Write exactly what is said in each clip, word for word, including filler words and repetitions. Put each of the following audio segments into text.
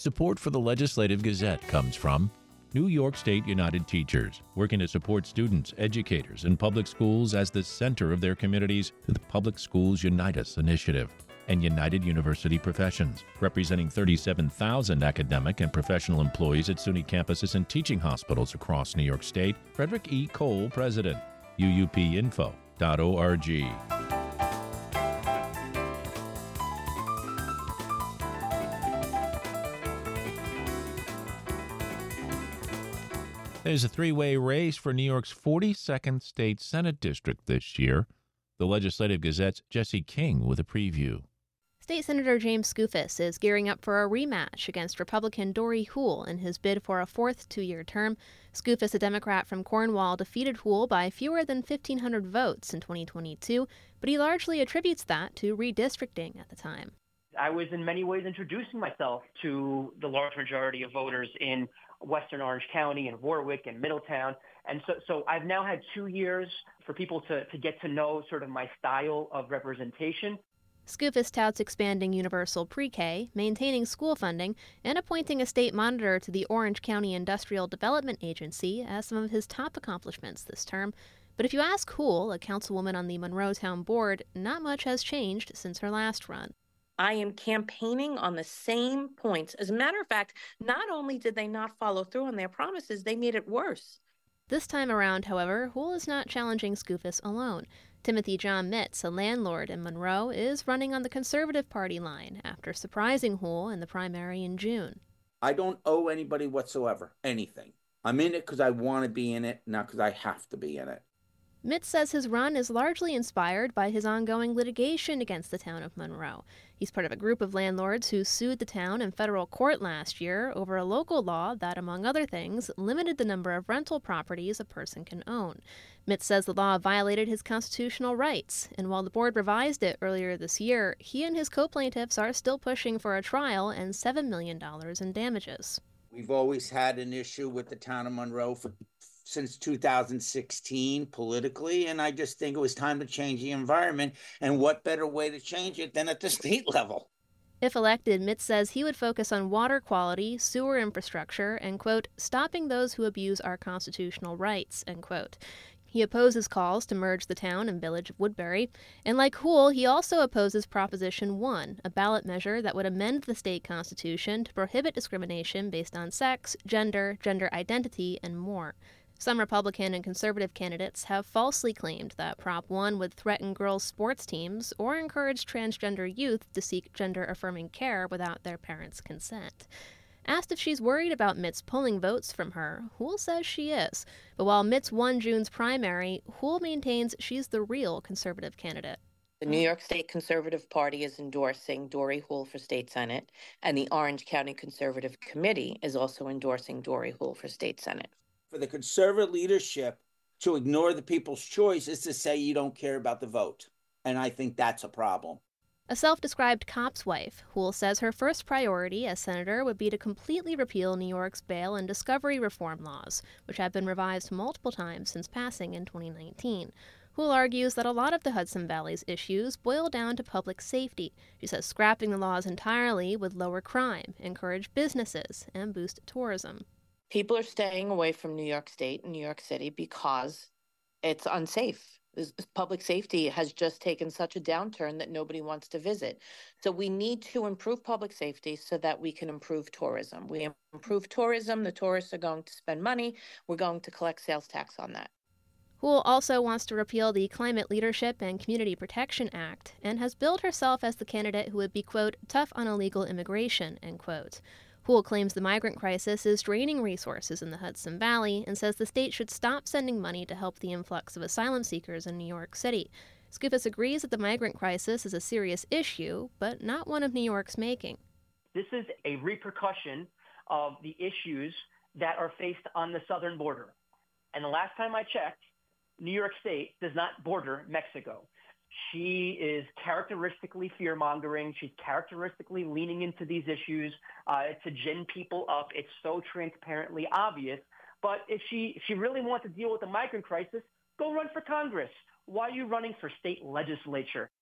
Support for the Legislative Gazette comes from New York State United Teachers, working to support students, educators, and public schools as the center of their communities through the Public Schools Unite Us initiative, and United University Professions, representing thirty-seven thousand academic and professional employees at SUNY campuses and teaching hospitals across New York State. Frederick E. Cole, President, U U P info dot org. There's a three-way race for New York's forty-second State Senate District this year. The Legislative Gazette's Jesse King with a preview. State Senator James Skoufis is gearing up for a rematch against Republican Dory Houle in his bid for a fourth two-year term. Skoufis, a Democrat from Cornwall, defeated Houle by fewer than fifteen hundred votes in twenty twenty-two, but he largely attributes that to redistricting at the time. I was in many ways introducing myself to the large majority of voters in Western Orange County and Warwick and Middletown. And so, so I've now had two years for people to, to get to know sort of my style of representation. Skoufis touts expanding universal pre-K, maintaining school funding, and appointing a state monitor to the Orange County Industrial Development Agency as some of his top accomplishments this term. But if you ask Houle, a councilwoman on the Monroe Town Board, not much has changed since her last run. I am campaigning on the same points. As a matter of fact, not only did they not follow through on their promises, they made it worse. This time around, however, Houle is not challenging Skoufis alone. Timothy John Mitz, a landlord in Monroe, is running on the Conservative Party line after surprising Houle in the primary in June. I don't owe anybody whatsoever anything. I'm in it because I want to be in it, not because I have to be in it. Mitz says his run is largely inspired by his ongoing litigation against the town of Monroe. He's part of a group of landlords who sued the town in federal court last year over a local law that, among other things, limited the number of rental properties a person can own. Mitz says the law violated his constitutional rights, and while the board revised it earlier this year, he and his co-plaintiffs are still pushing for a trial and seven million dollars in damages. We've always had an issue with the town of Monroe for since two thousand sixteen politically, and I just think it was time to change the environment, and what better way to change it than at the state level? If elected, Mitz says he would focus on water quality, sewer infrastructure, and, quote, stopping those who abuse our constitutional rights, end quote. He opposes calls to merge the town and village of Woodbury, and like Houle, he also opposes Proposition one, a ballot measure that would amend the state constitution to prohibit discrimination based on sex, gender, gender identity, and more. Some Republican and conservative candidates have falsely claimed that Prop one would threaten girls' sports teams or encourage transgender youth to seek gender-affirming care without their parents' consent. Asked if she's worried about Mitz pulling votes from her, Houle says she is. But while Mitz won June's primary, Houle maintains she's the real conservative candidate. The New York State Conservative Party is endorsing Dory Houle for state senate, and the Orange County Conservative Committee is also endorsing Dory Houle for state senate. For the conservative leadership to ignore the people's choice is to say you don't care about the vote. And I think that's a problem. A self-described cop's wife, Houle says her first priority as senator would be to completely repeal New York's bail and discovery reform laws, which have been revised multiple times since passing in twenty nineteen. Houle argues that a lot of the Hudson Valley's issues boil down to public safety. She says scrapping the laws entirely would lower crime, encourage businesses, and boost tourism. People are staying away from New York State and New York City because it's unsafe. Public safety has just taken such a downturn that nobody wants to visit. So we need to improve public safety so that we can improve tourism. We improve tourism, the tourists are going to spend money. We're going to collect sales tax on that. Houle also wants to repeal the Climate Leadership and Community Protection Act and has billed herself as the candidate who would be, quote, tough on illegal immigration, end quote. Houle claims the migrant crisis is draining resources in the Hudson Valley and says the state should stop sending money to help the influx of asylum seekers in New York City. Skoufis agrees that the migrant crisis is a serious issue, but not one of New York's making. This is a repercussion of the issues that are faced on the southern border. And the last time I checked, New York State does not border Mexico. She is characteristically fear-mongering. She's characteristically leaning into these issues uh, to gin people up. It's so transparently obvious. But if she, if she really wants to deal with the migrant crisis, go run for Congress. Why are you running for state legislature?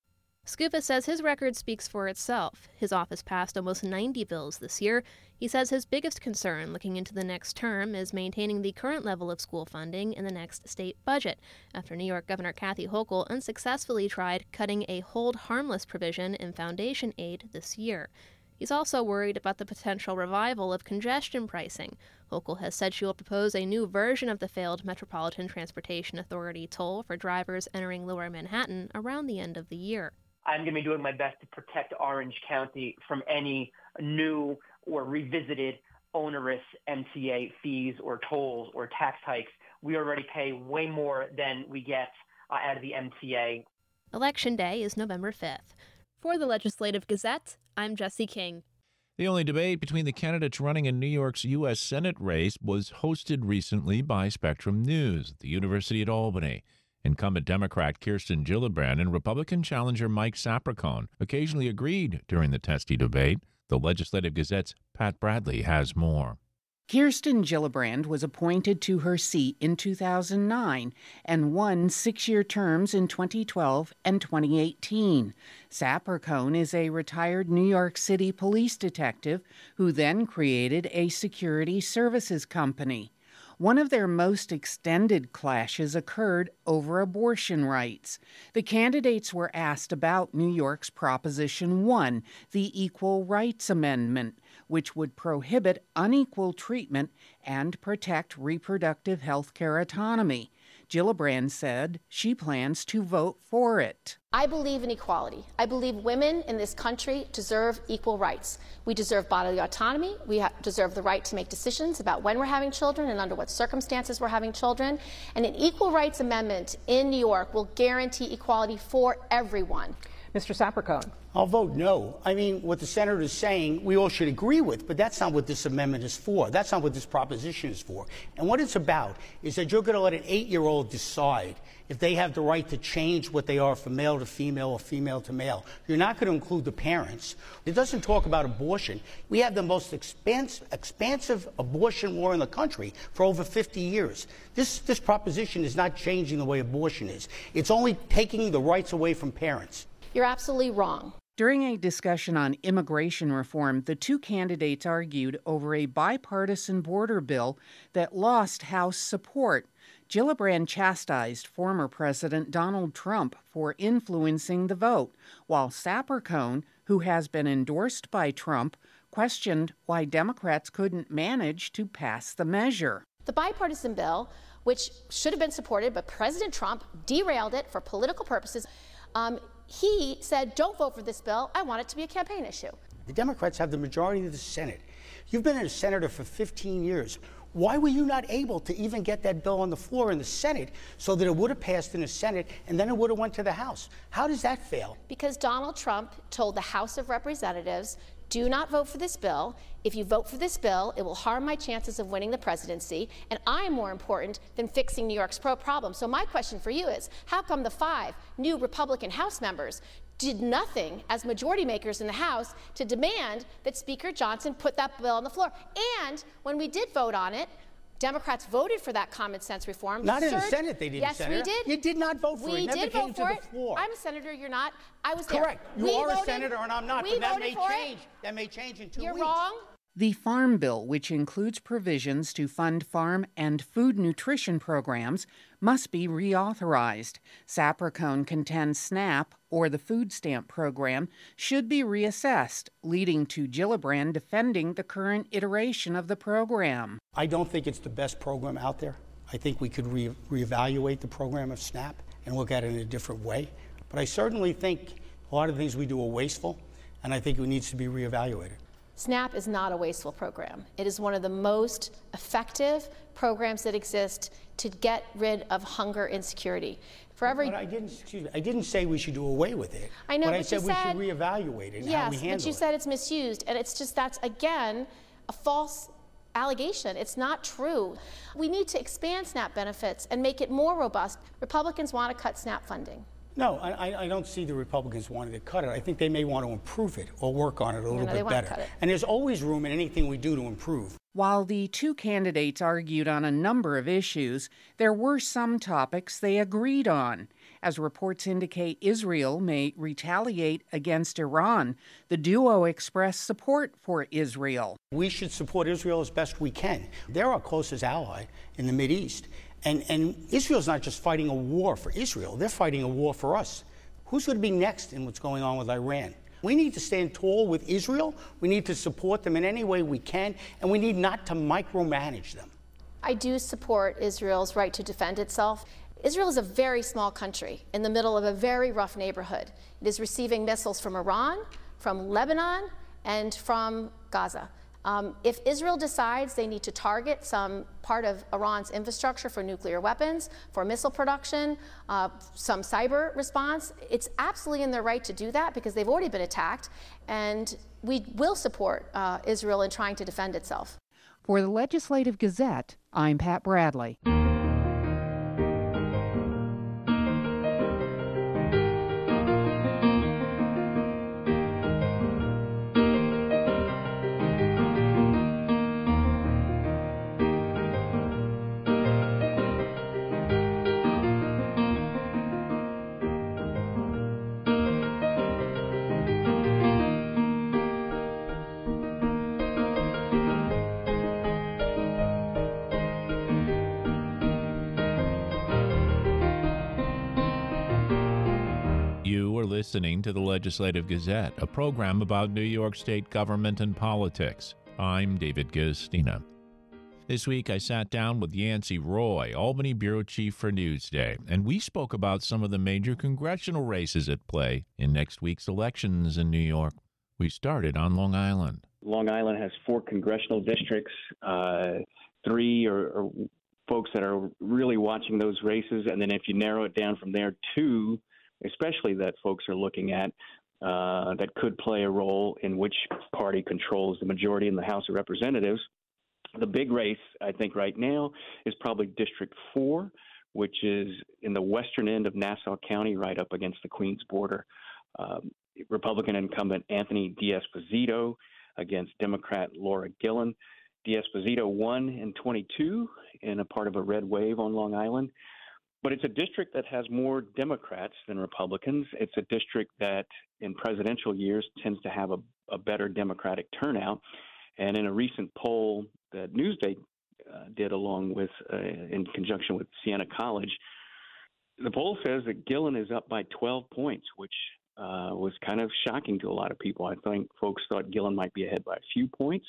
Skoufis says his record speaks for itself. His office passed almost ninety bills this year. He says his biggest concern looking into the next term is maintaining the current level of school funding in the next state budget, after New York Governor Kathy Hochul unsuccessfully tried cutting a hold harmless provision in foundation aid this year. He's also worried about the potential revival of congestion pricing. Hochul has said she will propose a new version of the failed Metropolitan Transportation Authority toll for drivers entering Lower Manhattan around the end of the year. I'm going to be doing my best to protect Orange County from any new or revisited onerous M T A fees or tolls or tax hikes. We already pay way more than we get uh, out of the M T A. Election Day is November fifth. For the Legislative Gazette, I'm Jesse King. The only debate between the candidates running in New York's U S Senate race was hosted recently by Spectrum News at the University at Albany. Incumbent Democrat Kirsten Gillibrand and Republican challenger Mike Sapercohn occasionally agreed during the testy debate. The Legislative Gazette's Pat Bradley has more. Kirsten Gillibrand was appointed to her seat in two thousand nine and won six-year terms in twenty twelve and twenty eighteen. Sapercohn is a retired New York City police detective who then created a security services company. One of their most extended clashes occurred over abortion rights. The candidates were asked about New York's Proposition one, the Equal Rights Amendment, which would prohibit unequal treatment and protect reproductive health care autonomy. Gillibrand said she plans to vote for it. I believe in equality. I believe women in this country deserve equal rights. We deserve bodily autonomy. We ha- deserve the right to make decisions about when we're having children and under what circumstances we're having children. And an equal rights amendment in New York will guarantee equality for everyone. Mister Sapercohn. I'll vote no. I mean, what the senator is saying, we all should agree with, but that's not what this amendment is for. That's not what this proposition is for. And what it's about is that you're going to let an eight-year-old decide if they have the right to change what they are from male to female or female to male. You're not going to include the parents. It doesn't talk about abortion. We have the most expansive, expansive abortion law in the country for over fifty years. This, this proposition is not changing the way abortion is. It's only taking the rights away from parents. You're absolutely wrong. During a discussion on immigration reform, the two candidates argued over a bipartisan border bill that lost House support. Gillibrand chastised former President Donald Trump for influencing the vote, while Sapercohn, who has been endorsed by Trump, questioned why Democrats couldn't manage to pass the measure. The bipartisan bill, which should have been supported, but President Trump derailed it for political purposes. Um, he said, don't vote for this bill. I want it to be a campaign issue. The Democrats have the majority of the Senate. You've been a senator for fifteen years. Why were you not able to even get that bill on the floor in the Senate so that it would have passed in the Senate and then it would have went to the House? How does that fail? Because Donald Trump told the House of Representatives, do not vote for this bill. If you vote for this bill, it will harm my chances of winning the presidency, and I am more important than fixing New York's pro problem. So my question for you is, how come the five new Republican House members did nothing as majority makers in the House to demand that Speaker Johnson put that bill on the floor? And when we did vote on it, Democrats voted for that common sense reform. Not Surge, in the Senate, they didn't. Yes, Senator. we did. You did not vote for we it. It did never vote came for to it. the floor. I'm a senator. You're not. I was there. Correct. You we are voted, a senator, and I'm not. We But that voted may for change. It. That may change in two You're weeks. You're wrong. The Farm Bill, which includes provisions to fund farm and food nutrition programs, must be reauthorized. Sapercohn contends SNAP, or the food stamp program, should be reassessed, leading to Gillibrand defending the current iteration of the program. I don't think it's the best program out there. I think we could re- reevaluate the program of SNAP and look at it in a different way. But I certainly think a lot of the things we do are wasteful, and I think it needs to be reevaluated. SNAP is not a wasteful program. It is one of the most effective programs that exist to get rid of hunger insecurity. For every, but I didn't. Excuse me. I didn't say we should do away with it. I know, but, but I said you we said, should reevaluate it and yes, how we handle it. but you it. said it's misused, and it's just that's again a false allegation. It's not true. We need to expand SNAP benefits and make it more robust. Republicans want to cut SNAP funding. No, I, I don't see the Republicans wanting to cut it. I think they may want to improve it or work on it a little no, no, bit better. And there's always room in anything we do to improve. While the two candidates argued on a number of issues, there were some topics they agreed on. As reports indicate, Israel may retaliate against Iran. The duo expressed support for Israel. We should support Israel as best we can. They're our closest ally in the Mideast. And, and Israel's not just fighting a war for Israel, they're fighting a war for us. Who's going to be next in what's going on with Iran? We need to stand tall with Israel. We need to support them in any way we can, and we need not to micromanage them. I do support Israel's right to defend itself. Israel is a very small country in the middle of a very rough neighborhood. It is receiving missiles from Iran, from Lebanon, and from Gaza. Um, if Israel decides they need to target some part of Iran's infrastructure for nuclear weapons, for missile production, uh, some cyber response, it's absolutely in their right to do that because they've already been attacked, and we will support uh, Israel in trying to defend itself. For the Legislative Gazette, I'm Pat Bradley. Listening to the Legislative Gazette, a program about New York State government and politics. I'm David Guistina. This week I sat down with Yancey Roy, Albany Bureau Chief for Newsday, and we spoke about some of the major congressional races at play in next week's elections in New York. We started on Long Island. Long Island has four congressional districts. Uh, three are, are folks that are really watching those races, and then if you narrow it down from there, two especially that folks are looking at uh, that could play a role in which party controls the majority in the House of Representatives. The big race, I think, right now is probably District four, which is in the western end of Nassau County, right up against the Queens border. Um, Republican incumbent Anthony D'Esposito against Democrat Laura Gillen. D'Esposito won in twenty-two in a part of a red wave on Long Island. But it's a district that has more Democrats than Republicans. It's a district that in presidential years tends to have a, a better Democratic turnout. And in a recent poll that Newsday uh, did along with, uh, in conjunction with Siena College, the poll says that Gillen is up by twelve points, which uh, was kind of shocking to a lot of people. I think folks thought Gillen might be ahead by a few points,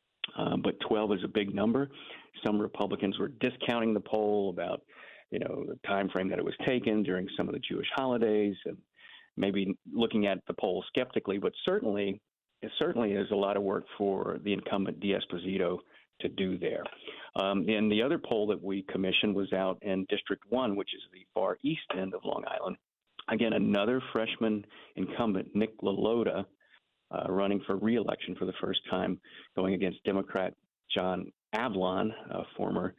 uh, but twelve is a big number. Some Republicans were discounting the poll about you know, the time frame that it was taken during some of the Jewish holidays, and maybe looking at the poll skeptically, but certainly, it certainly is a lot of work for the incumbent D'Esposito to do there. Um, and the other poll that we commissioned was out in District one, which is the far east end of Long Island. Again, another freshman incumbent, Nick LaLota, uh, running for re-election for the first time, going against Democrat John Avlon, a former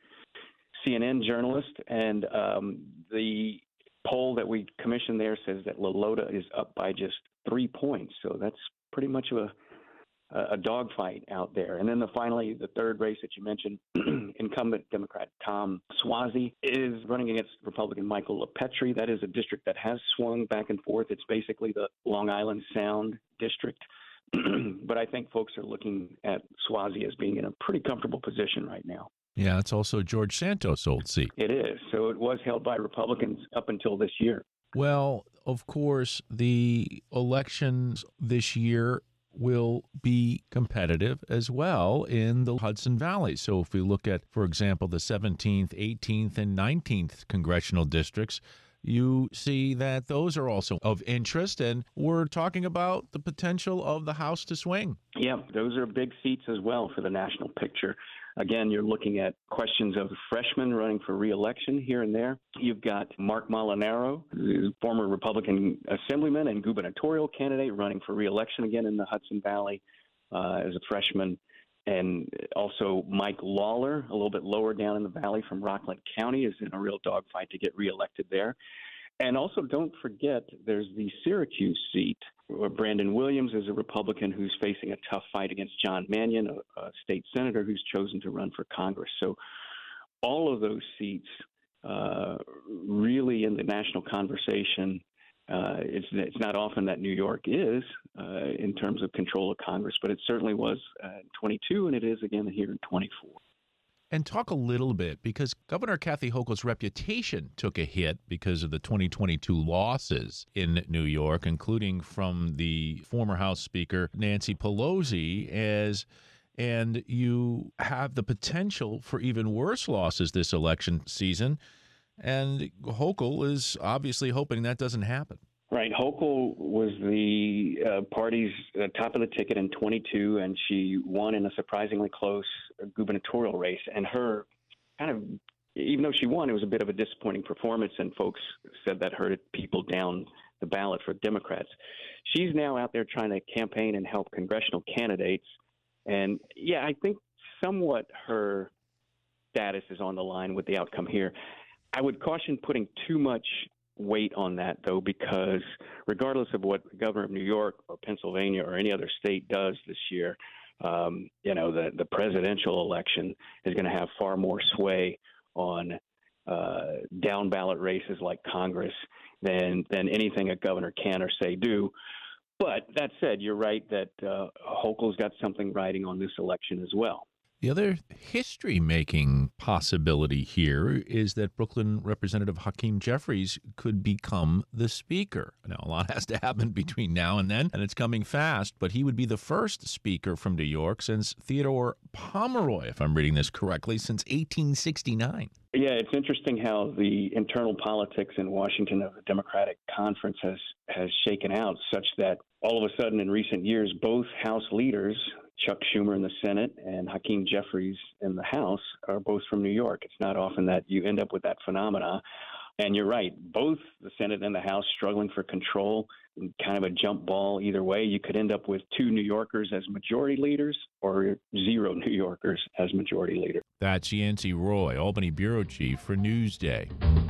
C N N journalist, and um, the poll that we commissioned there says that LaLota is up by just three points. So that's pretty much a a dogfight out there. And then the, finally, the third race that you mentioned, incumbent Democrat Tom Suozzi is running against Republican Michael LaPetri. That is a district that has swung back and forth. It's basically the Long Island Sound district. But I think folks are looking at Suozzi as being in a pretty comfortable position right now. Yeah, it's also George Santos' old seat. It is. So it was held by Republicans up until this year. Well, of course, the elections this year will be competitive as well in the Hudson Valley. So if we look at, for example, the seventeenth, eighteenth, and nineteenth congressional districts, you see that those are also of interest, and we're talking about the potential of the House to swing. Yeah, those are big seats as well for the national picture. Again, you're looking at questions of freshmen running for re-election here and there. You've got Mark Molinaro, the former Republican assemblyman and gubernatorial candidate, running for re-election again in the Hudson Valley uh, as a freshman. And also Mike Lawler, a little bit lower down in the valley from Rockland County, is in a real dogfight to get reelected there. And also don't forget there's the Syracuse seat where Brandon Williams is a Republican who's facing a tough fight against John Mannion, a, a state senator who's chosen to run for Congress. So all of those seats uh, really in the national conversation. Uh, it's, it's not often that New York is uh, in terms of control of Congress, but it certainly was uh, in twenty-two, and it is again here in twenty-four. And talk a little bit, because Governor Kathy Hochul's reputation took a hit because of the twenty twenty-two losses in New York, including from the former House Speaker Nancy Pelosi, as and you have the potential for even worse losses this election season. And Hochul is obviously hoping that doesn't happen. Right. Hochul was the uh, party's uh, top of the ticket in twenty-two, and she won in a surprisingly close gubernatorial race. And her kind of, even though she won, it was a bit of a disappointing performance, and folks said that hurted people down the ballot for Democrats. She's now out there trying to campaign and help congressional candidates. And, yeah, I think somewhat her status is on the line with the outcome here. I would caution putting too much weight on that, though, because regardless of what the governor of New York or Pennsylvania or any other state does this year, um, you know, the, the presidential election is going to have far more sway on uh, down ballot races like Congress than than anything a governor can or say do. But that said, you're right that uh, Hochul's got something riding on this election as well. The other history-making possibility here is that Brooklyn Representative Hakeem Jeffries could become the speaker. Now, a lot has to happen between now and then, and it's coming fast, but he would be the first speaker from New York since Theodore Pomeroy, if I'm reading this correctly, since eighteen sixty-nine. Yeah, it's interesting how the internal politics in Washington of the Democratic Conference has, has shaken out such that all of a sudden in recent years, both House leaders, Chuck Schumer in the Senate and Hakeem Jeffries in the House, are both from New York. It's not often that you end up with that phenomena. And you're right, both the Senate and the House struggling for control, kind of a jump ball either way. You could end up with two New Yorkers as majority leaders or zero New Yorkers as majority leaders. That's Yancey Roy, Albany Bureau Chief for Newsday.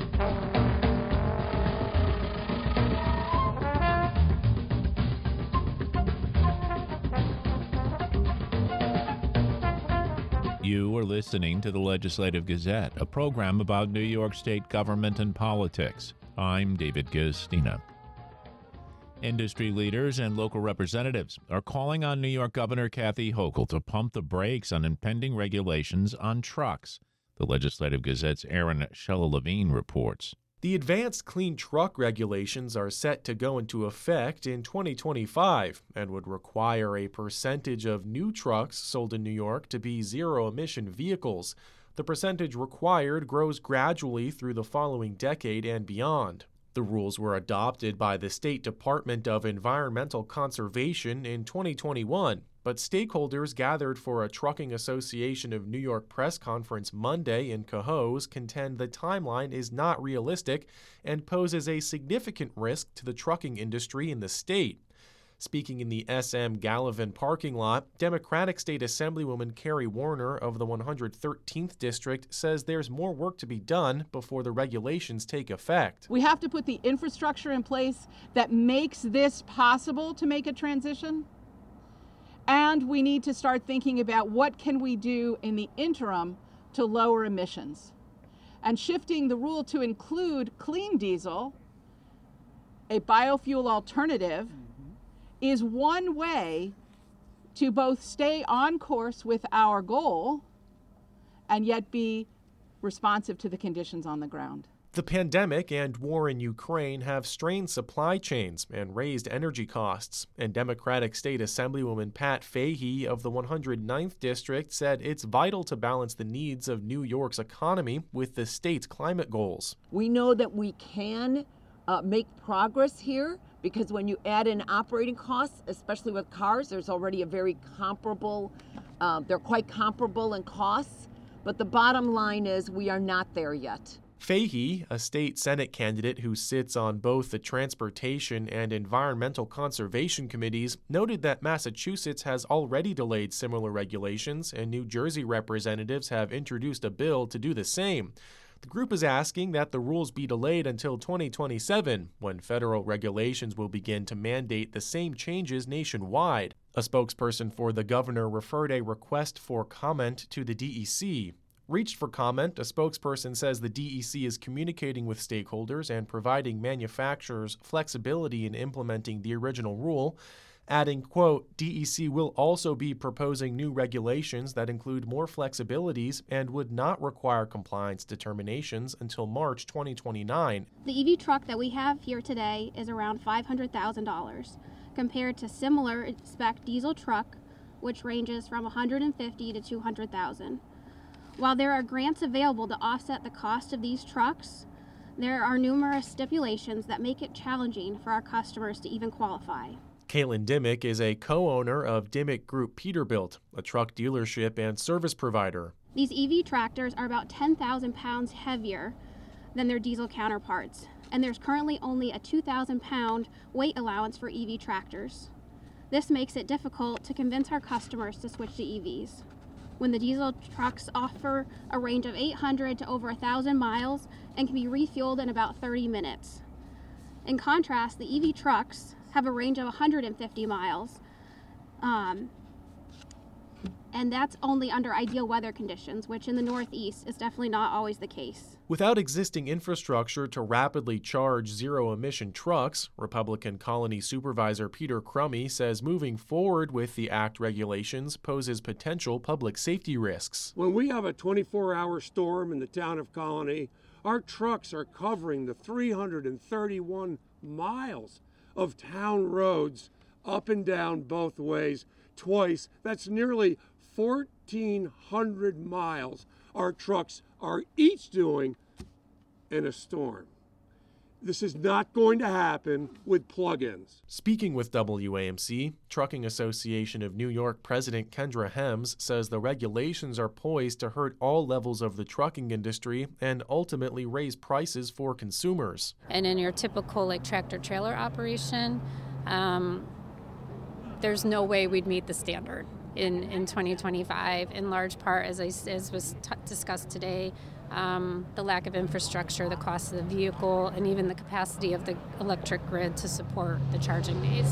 You are listening to the Legislative Gazette, a program about New York State government and politics. I'm David Guistina. Industry leaders and local representatives are calling on New York Governor Kathy Hochul to pump the brakes on impending regulations on trucks. The Legislative Gazette's Aaron Shella-Levine reports. The advanced clean truck regulations are set to go into effect in twenty twenty-five and would require a percentage of new trucks sold in New York to be zero-emission vehicles. The percentage required grows gradually through the following decade and beyond. The rules were adopted by the State Department of Environmental Conservation in twenty twenty-one, but stakeholders gathered for a Trucking Association of New York press conference Monday in Cohoes contend the timeline is not realistic and poses a significant risk to the trucking industry in the state. Speaking in the S M Gallivan parking lot, Democratic State Assemblywoman Carrie Warner of the one hundred thirteenth District says there's more work to be done before the regulations take effect. We have to put the infrastructure in place that makes this possible to make a transition. And we need to start thinking about what can we do in the interim to lower emissions. And shifting the rule to include clean diesel, a biofuel alternative, mm-hmm. is one way to both stay on course with our goal and yet be responsive to the conditions on the ground. The pandemic and war in Ukraine have strained supply chains and raised energy costs, and Democratic State Assemblywoman Pat Fahey of the one hundred ninth District said it's vital to balance the needs of New York's economy with the state's climate goals. We know that we can uh, make progress here because when you add in operating costs, especially with cars, there's already a very comparable, uh, they're quite comparable in costs, but the bottom line is we are not there yet. Fahey, a state Senate candidate who sits on both the Transportation and Environmental Conservation Committees, noted that Massachusetts has already delayed similar regulations, and New Jersey representatives have introduced a bill to do the same. The group is asking that the rules be delayed until twenty twenty-seven, when federal regulations will begin to mandate the same changes nationwide. A spokesperson for the governor referred a request for comment to the D E C. Reached for comment, a spokesperson says the D E C is communicating with stakeholders and providing manufacturers flexibility in implementing the original rule, adding, quote, D E C will also be proposing new regulations that include more flexibilities and would not require compliance determinations until March twenty twenty-nine. The E V truck that we have here today is around five hundred thousand dollars compared to similar spec diesel truck, which ranges from one hundred fifty thousand dollars to two hundred thousand dollars. While there are grants available to offset the cost of these trucks, there are numerous stipulations that make it challenging for our customers to even qualify. Caitlin Dimmick is a co-owner of Dimmick Group Peterbilt, a truck dealership and service provider. These E V tractors are about ten thousand pounds heavier than their diesel counterparts, and there's currently only a two thousand pound weight allowance for E V tractors. This makes it difficult to convince our customers to switch to E Vs. When the diesel trucks offer a range of eight hundred to over one thousand miles and can be refueled in about thirty minutes. In contrast, the E V trucks have a range of one hundred fifty miles, um, and that's only under ideal weather conditions, which in the Northeast is definitely not always the case. Without existing infrastructure to rapidly charge zero-emission trucks, Republican Colony Supervisor Peter Crummy says moving forward with the Act regulations poses potential public safety risks. When we have a twenty-four hour storm in the town of Colony, our trucks are covering the three hundred thirty-one miles of town roads up and down both ways twice. That's nearly fourteen hundred miles our trucks are each doing in a storm. This is not going to happen with plug-ins. Speaking with W A M C, Trucking Association of New York President Kendra Hems says the regulations are poised to hurt all levels of the trucking industry and ultimately raise prices for consumers. And in your typical like tractor trailer operation, um, there's no way we'd meet the standard in, in twenty twenty-five, in large part, as, I, as was t- discussed today, um, the lack of infrastructure, the cost of the vehicle, and even the capacity of the electric grid to support the charging needs.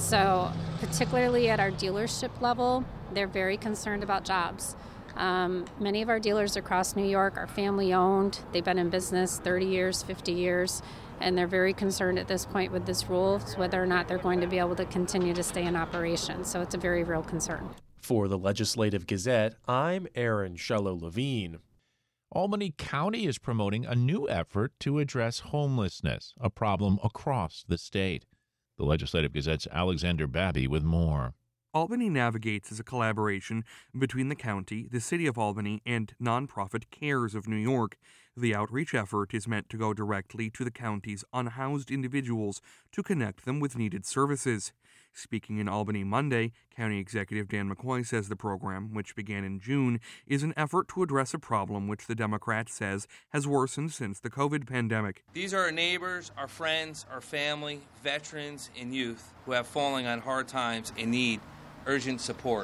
So particularly at our dealership level, they're very concerned about jobs. Um, many of our dealers across New York are family-owned. They've been in business thirty years, fifty years, and they're very concerned at this point with this rule, whether or not they're going to be able to continue to stay in operation. So it's a very real concern. For the Legislative Gazette, I'm Aaron Shello-Levine. Albany County is promoting a new effort to address homelessness, a problem across the state. The Legislative Gazette's Alexander Babby with more. Albany Navigates is a collaboration between the county, the city of Albany, and nonprofit CARES of New York. The outreach effort is meant to go directly to the county's unhoused individuals to connect them with needed services. Speaking in Albany Monday, County Executive Dan McCoy says the program, which began in June, is an effort to address a problem which the Democrat says has worsened since the COVID pandemic. These are our neighbors, our friends, our family, veterans, and youth who have fallen on hard times and need urgent support.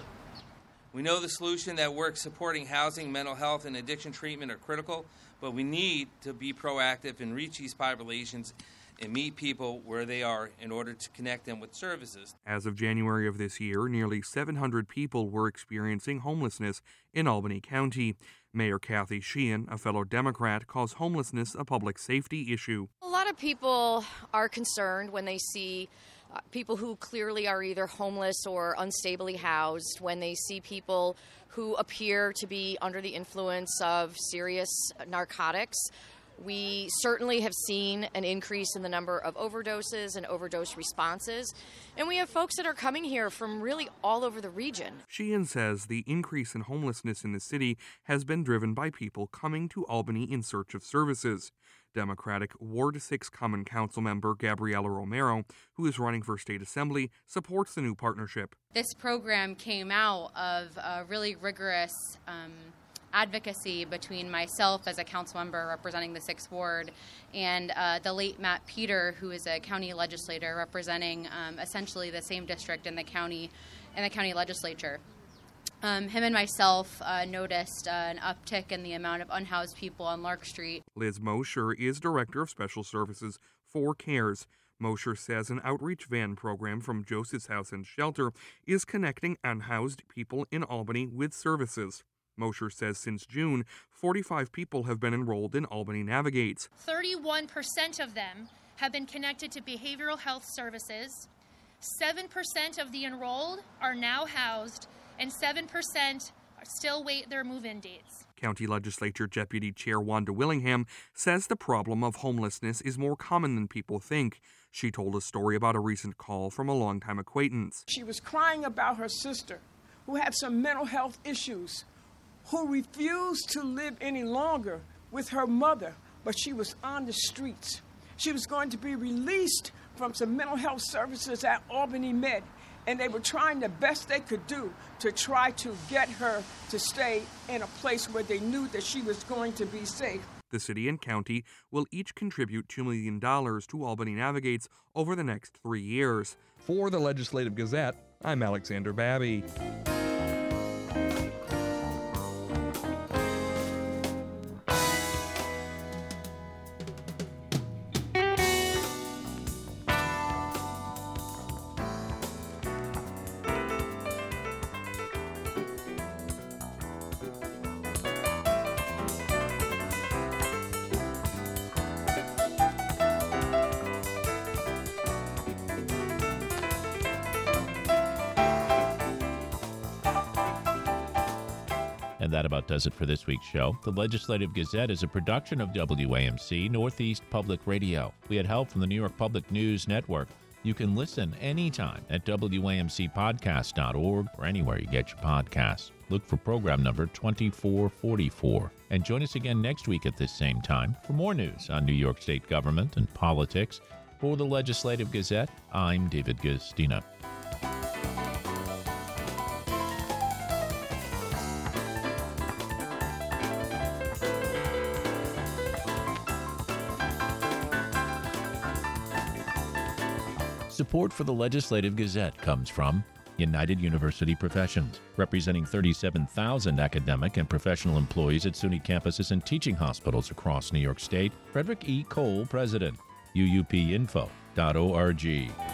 We know the solution that works supporting housing, mental health, and addiction treatment are critical, but we need to be proactive and reach these populations and meet people where they are in order to connect them with services. As of January of this year, nearly seven hundred people were experiencing homelessness in Albany County. Mayor Kathy Sheehan, a fellow Democrat, calls homelessness a public safety issue. A lot of people are concerned when they see uh, people who clearly are either homeless or unstably housed, when they see people who appear to be under the influence of serious narcotics. We certainly have seen an increase in the number of overdoses and overdose responses, and we have folks that are coming here from really all over the region. Sheehan says the increase in homelessness in the city has been driven by people coming to Albany in search of services. Democratic Ward six Common Council member Gabriela Romero, who is running for state assembly, supports the new partnership. This program came out of a really rigorous um, advocacy between myself as a council member representing the sixth Ward and uh, the late Matt Peter, who is a county legislator representing um, essentially the same district in the county in the county legislature. Um, him and myself uh, noticed uh, an uptick in the amount of unhoused people on Lark Street. Liz Mosher is Director of Special Services for CARES. Mosher says an outreach van program from Joseph's House and Shelter is connecting unhoused people in Albany with services. Mosher says since June, forty-five people have been enrolled in Albany Navigates. thirty-one percent of them have been connected to behavioral health services. seven percent of the enrolled are now housed, and seven percent still wait their move-in dates. County Legislature Deputy Chair Wanda Willingham says the problem of homelessness is more common than people think. She told a story about a recent call from a longtime acquaintance. She was crying about her sister, who had some mental health issues, who refused to live any longer with her mother, but she was on the streets. She was going to be released from some mental health services at Albany Med, and they were trying the best they could do to try to get her to stay in a place where they knew that she was going to be safe. The city and county will each contribute two million dollars to Albany Navigates over the next three years. For the Legislative Gazette, I'm Alexander Babby. And that about does it for this week's show. The Legislative Gazette is a production of W A M C Northeast Public Radio. We had help from the New York Public News Network. You can listen anytime at W A M C podcast dot org or anywhere you get your podcasts. Look for program number twenty-four forty-four. And join us again next week at this same time for more news on New York State government and politics. For the Legislative Gazette, I'm David Guistina. Support for the Legislative Gazette comes from United University Professions, representing thirty-seven thousand academic and professional employees at SUNY campuses and teaching hospitals across New York State. Frederick E. Cole, President, U U P info dot org.